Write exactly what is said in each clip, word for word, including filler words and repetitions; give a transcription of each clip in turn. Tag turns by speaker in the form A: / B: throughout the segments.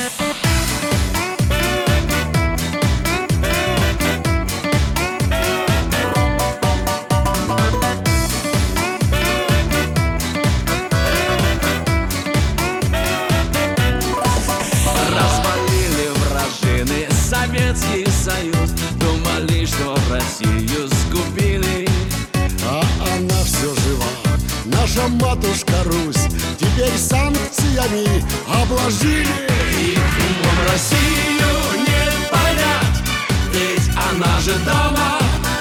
A: Советский Союз, думали, что Россию сгубили.
B: А она все жива, наша матушка Русь, теперь санкциями обложили.
A: И умом Россию не понять, ведь она же дома.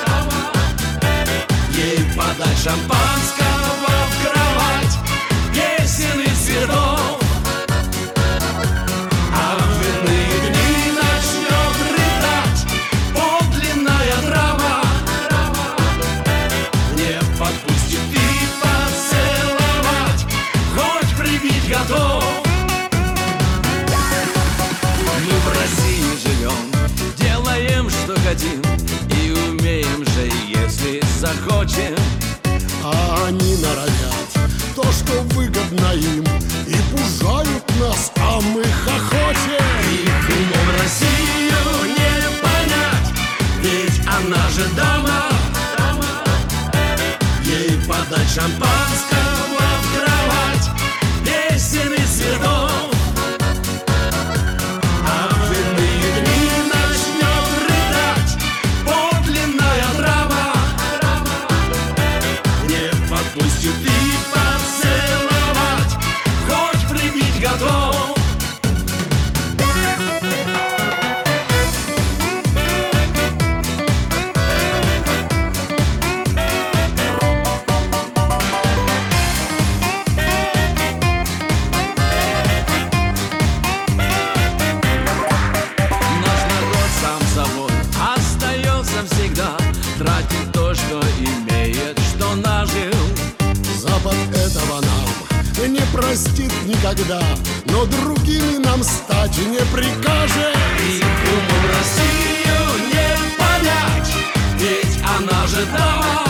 A: Ей подать шампанского в кровать, песен и цветов. Готов. Мы в России живем, делаем, что хотим, и умеем же, если захочем.
B: А они норовят то, что выгодно им, и пужают нас, а мы хохочем.
A: Их умом Россию не понять, ведь она же дома. Ей подать шампанского в кровать, песен и цветов. А в иные дни начнет рыдать подлинная драма. Не подпустит и поцеловать, хоть прибить готов. Всегда тратит то, что имеет, что нажил.
B: Запад этого нам не простит никогда, но другими нам стать не прикажет.
A: И умом Россию не понять, ведь она же дома.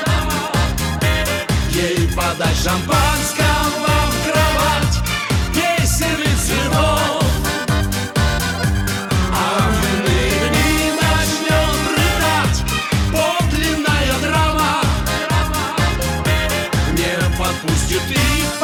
A: Ей подать шампанского в кровать, песен и цветов. Подпустит и